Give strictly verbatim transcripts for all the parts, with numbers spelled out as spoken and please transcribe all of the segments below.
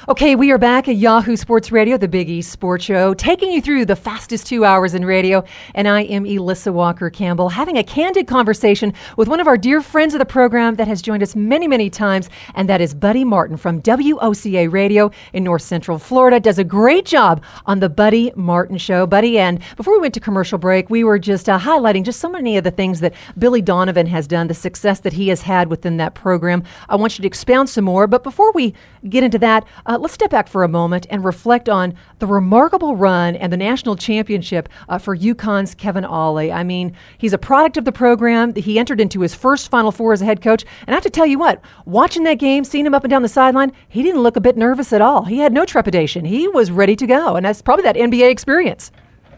Okay, we are back at Yahoo Sports Radio, the Big East Sports Show, taking you through the fastest two hours in radio. And I am Elissa Walker-Campbell, having a candid conversation with one of our dear friends of the program that has joined us many, many times, and that is Buddy Martin from W O C A Radio in North Central Florida. Does a great job on the Buddy Martin Show. Buddy, and before we went to commercial break, we were just uh, highlighting just so many of the things that Billy Donovan has done, the success that he has had within that program. I want you to expound some more, but before we get into that, uh, let's step back for a moment and reflect on the remarkable run and the national championship uh, for UConn's Kevin Ollie. I mean, he's a product of the program. He entered into his first Final Four as a head coach. And I have to tell you what, watching that game, seeing him up and down the sideline, he didn't look a bit nervous at all. He had no trepidation. He was ready to go. And that's probably that N B A experience.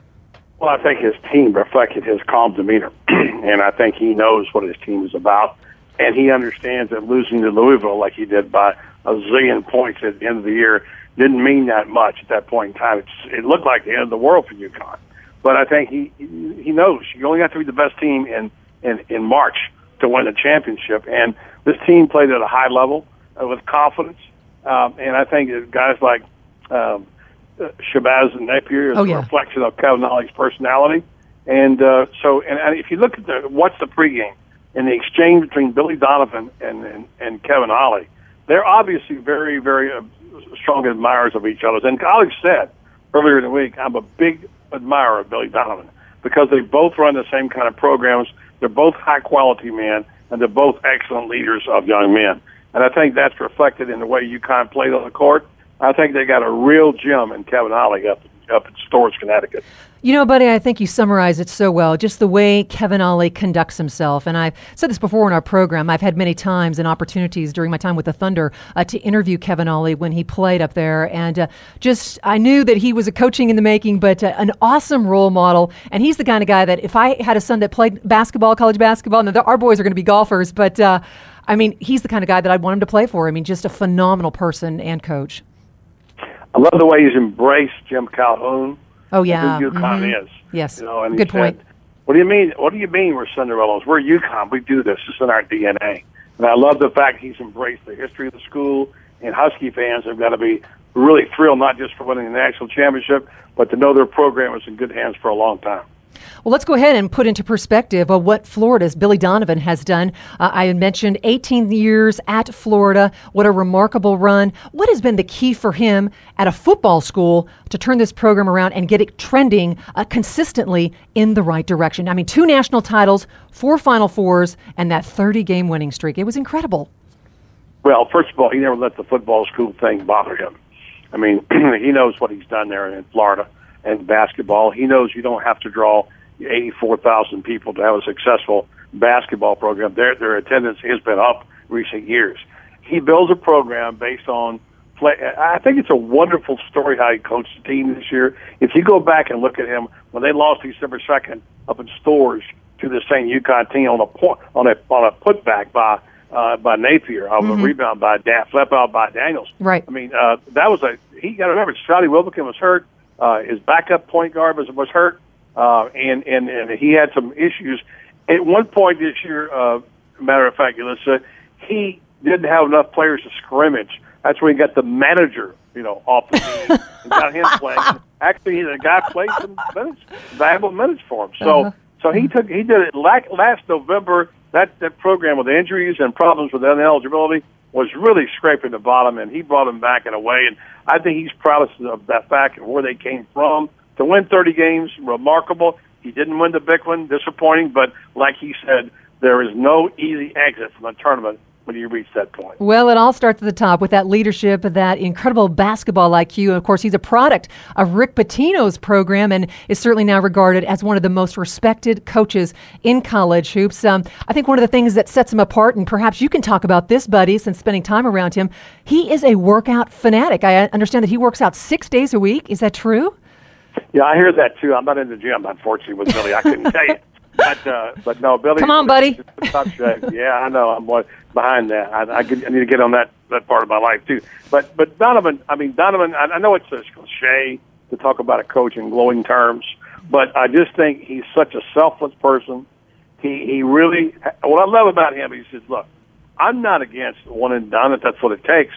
Well, I think his team reflected his calm demeanor. And I think he knows what his team is about. And he understands that losing to Louisville like he did by a zillion points at the end of the year didn't mean that much at that point in time. It's, it looked like the end of the world for UConn. But I think he he knows you only have to be the best team in, in, in March to win the championship. And this team played at a high level uh, with confidence. Um, and I think that guys like um, uh, Shabazz and Napier is oh, a yeah. reflection of Kevin Ollie's personality. And uh, so, and, and if you look at the what's the pregame and the exchange between Billy Donovan and, and, and Kevin Ollie, they're obviously very, very uh, strong admirers of each other. And Ollie said earlier in the week, I'm a big admirer of Billy Donovan because they both run the same kind of programs. They're both high-quality men, and they're both excellent leaders of young men. And I think that's reflected in the way UConn played on the court. I think they got a real gem in Kevin Ollie up, up in Storrs, Connecticut. You know, buddy, I think you summarized it so well, just the way Kevin Ollie conducts himself. And I've said this before in our program. I've had many times and opportunities during my time with the Thunder uh, to interview Kevin Ollie when he played up there. And uh, just, I knew that he was a coaching in the making, but uh, an awesome role model. And he's the kind of guy that if I had a son that played basketball, college basketball, and our boys are going to be golfers, but uh, I mean, he's the kind of guy that I'd want him to play for. I mean, just a phenomenal person and coach. I love the way he's embraced Jim Calhoun. Oh, yeah. Who UConn mm-hmm. is. Yes. You know, and good he point. Said, what do you mean? What do you mean we're Cinderellas? We're UConn. We do this. It's in our D N A. And I love the fact he's embraced the history of the school. And Husky fans have got to be really thrilled, not just for winning the national championship, but to know their program is in good hands for a long time. Well, let's go ahead and put into perspective of what Florida's Billy Donovan has done. Uh, I had mentioned eighteen years at Florida. What a remarkable run. What has been the key for him at a football school to turn this program around and get it trending uh, consistently in the right direction? I mean, two national titles, four Final Fours, and that thirty-game winning streak. It was incredible. Well, first of all, he never let the football school thing bother him. I mean, he knows what he's done there in Florida. And basketball, he knows you don't have to draw eighty-four thousand people to have a successful basketball program. Their their attendance has been up recent years. He builds a program based on play. I think it's a wonderful story how he coached the team this year. If you go back and look at him when they lost December second up in Storrs to the same UConn team on a point, on a on a putback by uh, by Napier, on mm-hmm. a rebound by Dan, flip out by Daniels. Right. I mean, uh, that was a he got to remember Scotty Wilbekin was hurt. Uh, his backup point guard was, was hurt, uh, and, and, and he had some issues. At one point this year, uh, matter of fact, Elissa, he didn't have enough players to scrimmage. That's when he got the manager, you know, off the team and got him playing. Actually, the guy played some minutes, valuable minutes for him. So, uh-huh. so he took he did it last November. That that program with injuries and problems with ineligibility was really scraping the bottom, and he brought them back in a way. And I think he's proud of that fact of where they came from. To win thirty games, remarkable. He didn't win the big one, disappointing, but like he said, there is no easy exit from the tournament when you reach that point. Well, it all starts at the top with that leadership, that incredible basketball I Q. And of course, he's a product of Rick Pitino's program and is certainly now regarded as one of the most respected coaches in college hoops. Um, I think one of the things that sets him apart, and perhaps you can talk about this, Buddy, since spending time around him, he is a workout fanatic. I understand that he works out six days a week. Is that true? Yeah, I hear that too. I'm not in the gym, unfortunately, with Billy. I couldn't tell you. But uh, but no, Billy. Come on, buddy. Tough shape. Yeah, I know. I'm behind that. I, I, get, I need to get on that, that part of my life too. But but Donovan. I mean Donovan. I, I know it's a cliche to talk about a coach in glowing terms, but I just think he's such a selfless person. He he really. What I love about him, he says, look, I'm not against one and done if that's what it takes.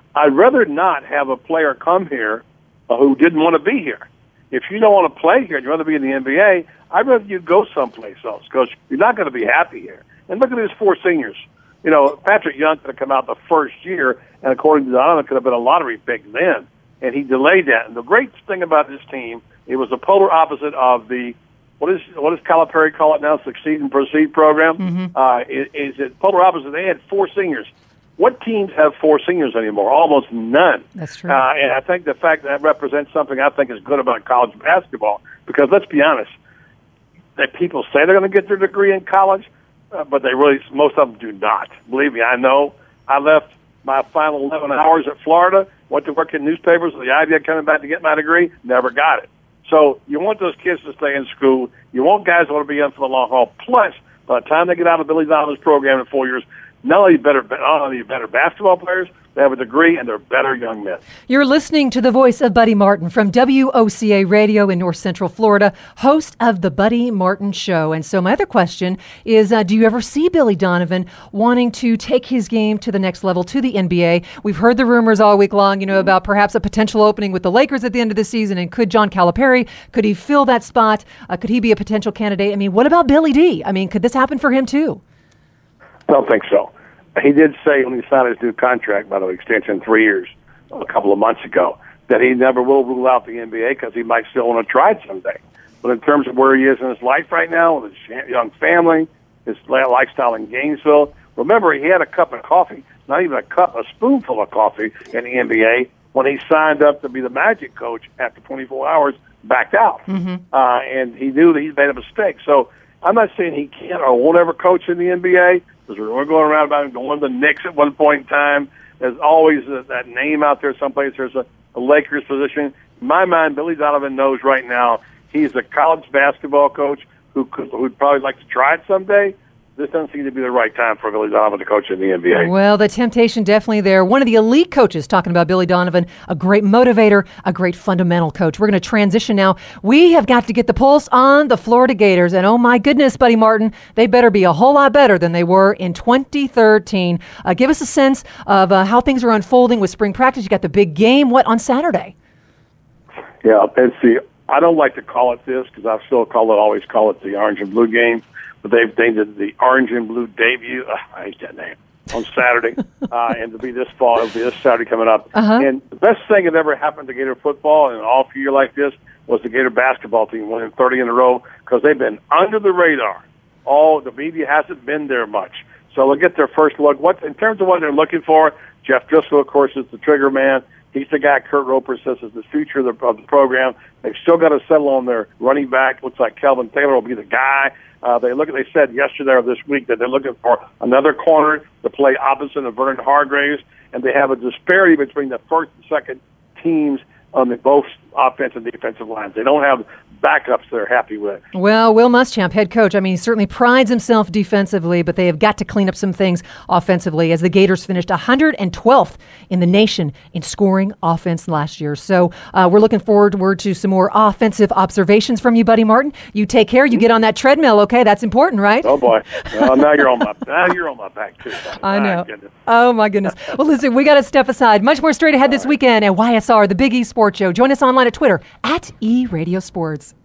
I'd rather not have a player come here uh, who didn't want to be here. If you don't want to play here and you'd rather be in the N B A, I'd rather you go someplace else because you're not going to be happy here. And look at these four seniors. You know, Patrick Young could have come out the first year, and according to Donovan, could have been a lottery pick then, and he delayed that. And the great thing about this team, it was the polar opposite of the what is what does Calipari call it now? Succeed and Proceed program. Mm-hmm. Uh, is, is it polar opposite? They had four seniors. What teams have four seniors anymore? Almost none. That's true. Uh, and I think the fact that represents something I think is good about college basketball because let's be honest, that people say they're going to get their degree in college, uh, but they really most of them do not. Believe me, I know. I left my final eleven hours at Florida, went to work in newspapers with the idea of coming back to get my degree, never got it. So you want those kids to stay in school. You want guys who want to be in for the long haul. Plus, by the time they get out of Billy Donovan's program in four years, not only better, not only better basketball players, they have a degree, and they're better young men. You're listening to the voice of Buddy Martin from W O C A Radio in North Central Florida, host of The Buddy Martin Show. And so my other question is, uh, do you ever see Billy Donovan wanting to take his game to the next level, to the N B A? We've heard the rumors all week long, you know, about perhaps a potential opening with the Lakers at the end of the season. And could John Calipari, could he fill that spot? Uh, could he be a potential candidate? I mean, what about Billy D? I mean, could this happen for him too? I don't think so. He did say when he signed his new contract, by the way, extension three years, a couple of months ago, that he never will rule out the N B A because he might still want to try it someday. But in terms of where he is in his life right now, with his young family, his lifestyle in Gainesville, remember he had a cup of coffee, not even a cup, a spoonful of coffee in the N B A when he signed up to be the Magic coach after twenty-four hours, backed out. Mm-hmm. Uh, and he knew that he'd made a mistake. So I'm not saying he can't or won't ever coach in the N B A, because we're going around about him going to the Knicks at one point in time. There's always a, that name out there someplace. There's a, a Lakers position. In my mind, Billy Donovan knows right now he's a college basketball coach who could, who'd probably like to try it someday. This doesn't seem to be the right time for Billy Donovan to coach in the N B A. Well, the temptation definitely there. One of the elite coaches talking about Billy Donovan, a great motivator, a great fundamental coach. We're going to transition now. We have got to get the pulse on the Florida Gators. And oh my goodness, Buddy Martin, they better be a whole lot better than they were in twenty thirteen. Uh, give us a sense of uh, how things are unfolding with spring practice. You got the big game, what, on Saturday? Yeah, and see, I don't like to call it this because I still call it, always call it the orange and blue game. But they've named it the Orange and Blue debut. Uh, I hate that name. On Saturday, uh, and to be this fall, it'll be this Saturday coming up. Uh-huh. And the best thing that ever happened to Gator football in an off year like this was the Gator basketball team winning thirty in a row because they've been under the radar. All the media hasn't been there much, so they'll get their first look. What in terms of what they're looking for? Jeff Driscoll, of course, is the trigger man. He's the guy Kurt Roper says is the future of the, of the program. They've still got to settle on their running back. Looks like Kelvin Taylor will be the guy. Uh, they look. They said yesterday or this week that they're looking for another corner to play opposite of Vernon Hargraves, and they have a disparity between the first and second teams on the both offensive and defensive lines. They don't have backups they're happy with. Well, Will Muschamp, head coach, I mean, he certainly prides himself defensively, but they have got to clean up some things offensively as the Gators finished one hundred twelfth in the nation in scoring offense last year. So uh, we're looking forward to some more offensive observations from you, Buddy Martin. You take care. You get on that treadmill, okay? That's important, right? Oh, boy. Well, now you're on my now you're on my back, too. I know. Oh, my goodness. Well, listen, we got to step aside. Much more straight ahead this weekend at Y S R, the Big E Sports Show. Join us online at Twitter, at eRadioSports.